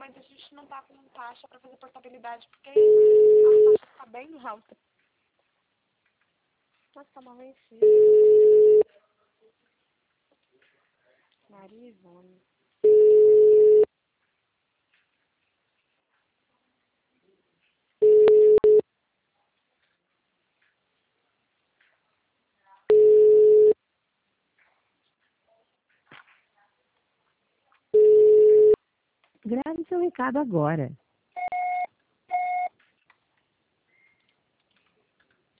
mas a gente não tá com taxa para fazer portabilidade, porque a taxa tá bem alta. Nossa, tá mal vencido. Narizona. Grave seu recado agora.